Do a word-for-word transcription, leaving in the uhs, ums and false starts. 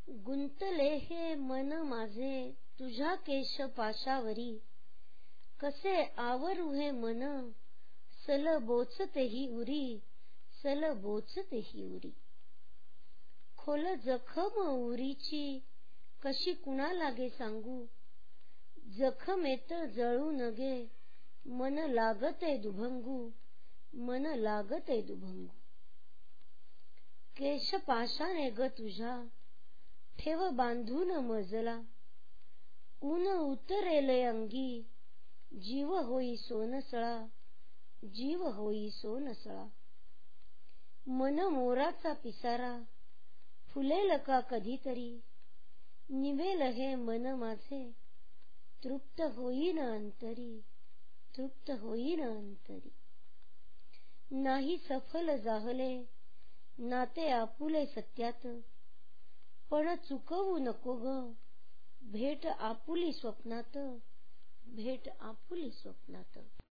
गुंतले हे मन माझे तुझ्या केश पाशावरी, कसे आवरू हे मन सल बोचतेही उरी, सल बोचतेही उरी. खोल जखम उरीची कशी कुणा लागे सांगू, जखमेत जळू नगे मन लागते दुभंगू, मन लागते दुभंगू. केश पाशाने ग तुझ्या ठेव बांधून मजला, ऊन उतरेले अंगी जीव होई सोनसळा, जीव होई सोनसळा. मन मोराचा पिसारा फुलेल का कधीतरी, निवेल हे मन माझे तृप्त होईन अंतरी, तृप्त होईन अंतरी. नाही सफल जाहले नाते आपुले सत्यात, पण चुकवू नको ग भेट आपुली स्वप्नात, भेट आपुली स्वप्नात.